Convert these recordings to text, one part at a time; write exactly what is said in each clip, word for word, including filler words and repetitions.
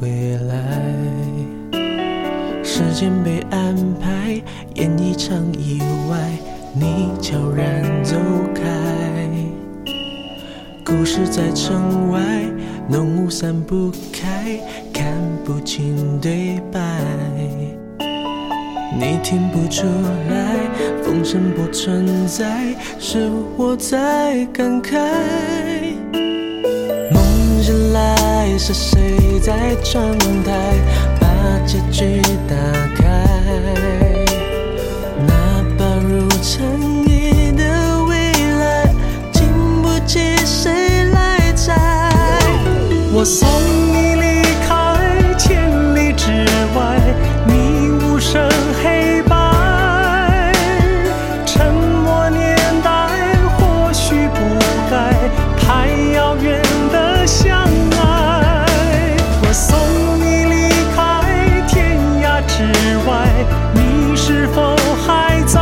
回来。时间被安排，演一场意外，你悄然走开。故事在城外，浓雾散不开，看不清对白。你听不出来，风声不存在，是我在感慨。梦醒来，是谁在窗台把结局打开？那把如尘埃的未来，经不起谁来摘。我送你离开千里之外，你无声黑白，沉默年代或许不该太遥远的相爱。我送你离开天涯之外，你是否还在？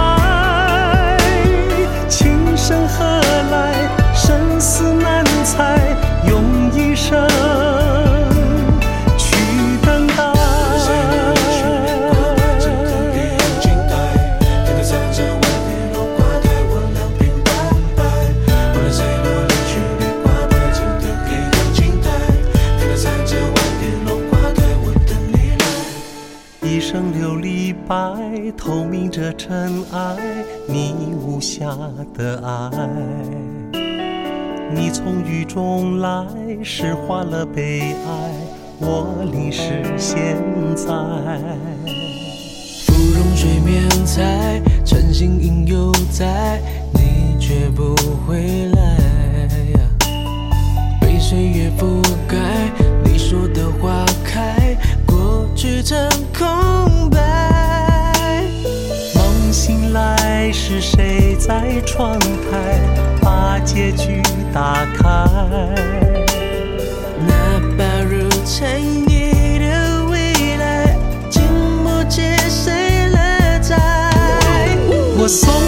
情深何来，生死难猜，用一生去等待。一生琉璃白，透明着尘埃，你无瑕的爱。你从雨中来，诗化了悲哀，我淋湿现在。芙蓉水面采，晨星影犹在，你却不回来。被岁月覆盖，你说的花开，过去成空白。梦醒来，是谁在窗台把结局打开？那把如尘埃的未来，经不起谁来摘。我送